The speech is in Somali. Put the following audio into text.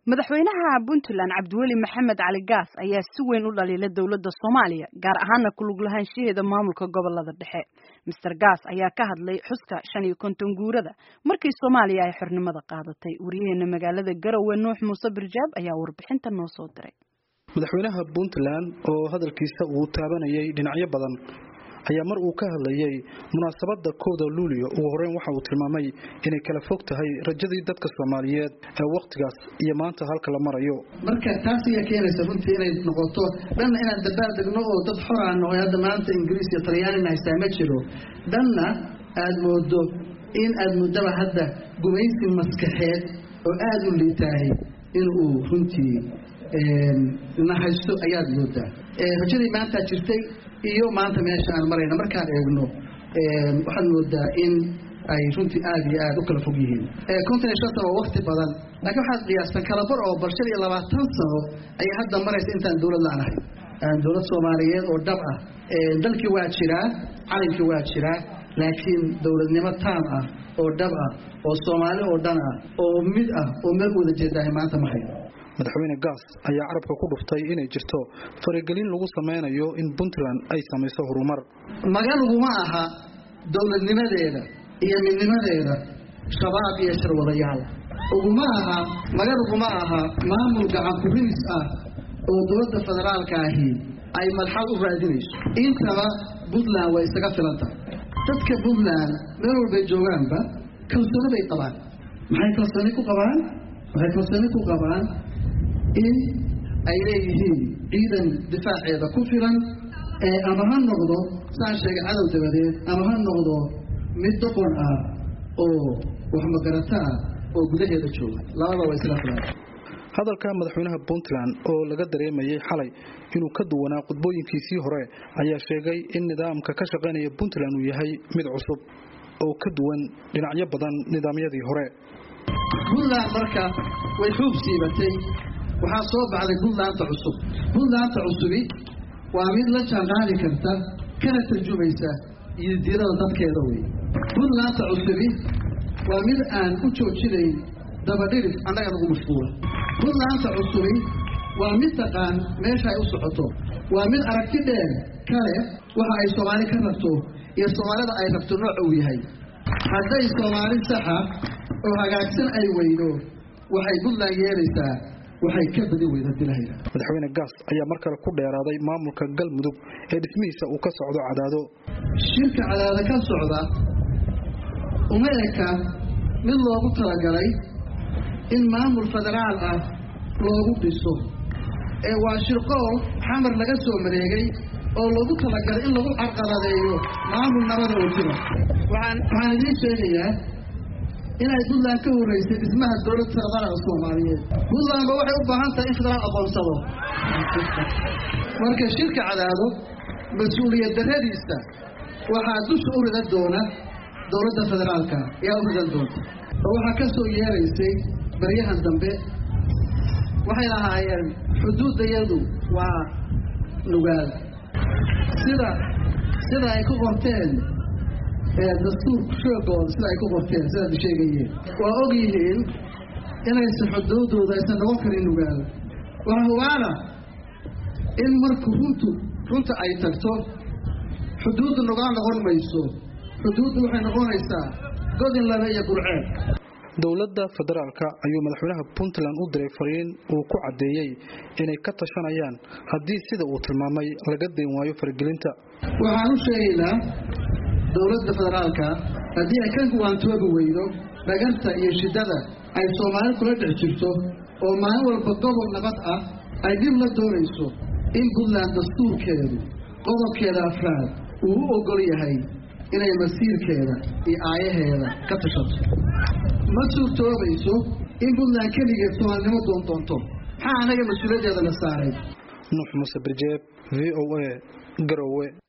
madaxweynaha Puntland Cabdiweli Maxamed Cali Gaas ayaa si weyn u dhaliilay dawladda Soomaaliya gaar ahaan ku lug lahaanshaheeda maamulka gobolada dhexe. Mr. Gaas ayaa ka hadlay xuska 55 guurada markii Soomaaliya ay xornimada qaadatay. Wariyaheena magaalada Garowe Nuux Muuse Birjaab ayaa warbixinta noo soo diray. madaxweynaha Puntland oo hadalkiisa uu taabanayay dhinacyo badan ayaa mar uu ka hadlayay munaasabada kooda Luulyo oo horeen waxa uu tilmaamay inay kala fog tahay rajadii dadka Soomaaliyeed ee waqtigaas iyo maanta halka la marayo marka taas ay keenaysa runtii inay noqoto dhanna inaan dabaal degno oo dad xor ah oo hadda maanta Ingiriis iyo Talyaani haysta ma jiro dhanna aad moodo in aad mudaba hadda gumaysi maskaxeed oo aad u liitahay in uu runtii nahaysto ayaad moodaa rajadii maanta jirtay iyo maanta meesha aan marayna markaan eegno waxaan moodaa in ay runtii aad iyo aad u kala fog yihiin konton sano oo waqti badan laakiin waxaad qiyaastan kala bar oo barshada iyo 20 sano ay hadda maraysa intaan dawlad laanahay dawlad Soomaaliyeed oo dhab ah dalkii waa jiraa calankii waa jiraa laakiin dawladnimo taam ah oo dhab ah oo Soomaali oo dhan ah oo mid ah oo meel wada jeedahay maanta ma hayo madaxweyne Gaas ayaa carabka ku dhuftay inay jirto faragelin lagu sameeyo in Puntland ay samayso horumar magalugu ma aha dawladnimadeeda iyo midnimadeeda shabaab iyo sharwadayaal uguma aha magalugu ma aha maamul gacan ku rimis ah oo dawladda federaalka ahi ay malxal u raadinayso intaba Puntland way isaga filanta dadka Puntland meel walba joogaanba kalsooni bay qabaan maxay kalsooni ku qabaan in ay leeyihiin ciidan difaaceeda ku filan ama ha noqdo saan sheegay cadow dabadeed ama ha noqdo mid doqon ah oo wax magarata ah oo gudaheeda jooga labada way isla filan hadalka madaxweynaha Puntland oo laga dareemayay xalay inuu ka duwanaa qodbooyinkiisii hore ayaa sheegay in nidaamka ka shaqeynaya Puntland uu yahay mid cusub oo ka duwan dhinacyo badan nidaamyadii hore Puntland marka way xuub siibatay waxaa soo baxday Puntland cusubi waa mid la jaanqaadi karta kana tarjumaysa diirada dadkeeda way Puntland cusubi waa mid aan u joojinayn dabadhirif annaga lagu mashquul Puntland cusubi waa mid taqaan meesha ay u socoto waa mid aragti dheer kale waxa ay Soomaali ka rabto iyo Soomaalida ay rabto nooc uu yahay hadday Soomaali saxa oo hagaagsan ay weydo waxay Puntland yeelaysaa waxay ka badi weydahay madaxweyne Gaas ayaa markale ku dheeraaday maamulka Galmudug ee dhismihiisa uu ka socdo Cadaado shirka Cadaado ka socda umeeka mid loogu talagalay in maamul federaal ah loogu dhiso waa shirqo xamar laga soo mareegay oo loogu talagalay in lagu carqaladeeyo maamul nabad oo jira waxaan idin sheegayaa inay Puntland ka horeysay dhismaha dawladda federaalka Soomaaliyeed Puntland waxay u baahan tahay in federaal aqoonsado marka shirka Cadaado mas'uuliyad daradiisa waxaa dusha u ridan doona dawladda federaalka ayaa u ridan doonta waxa ka soo yeeraysay bariyahan dambe waxay lahaayeen xuduudayadu waa nugaal sida ay ku qorteen dastuur shaqooda sida ay ku qorteen sida sheegayeen waa og yihiin inay xuduudooda aysan noqon karin nugaal waana in marka runta ay tagto xuduudda nugaal noqon mayso xuduuddu waxay noqonaysaa godin laba iyo burceed dawladda federaalka ayuu madaxweynaha Puntland u diray fariin uu ku cadeeyay inay ka tashanayaan haddii sida uu tilmaamay laga deyn waayo faragelinta waxaan u sheegaynaa dawladda federaalka haddii ay ka guwaantoobi weydo dhagarta iyo shidada ay Soomaali kula dhex jirto oo maalin walba gobol nabad ah ay dib la doonayso in Puntland dastuurkeedu qodobkeeda afraad uu u ogol yahay inay masiirkeeda iyo aayaheeda ka tashato ma suurtoobayso in Puntland kaligeed Soomaalinimo doonto maxaa anaga mas'uuliyaddeeda la saaray Nuux Muuse Birjaab VOA Garowe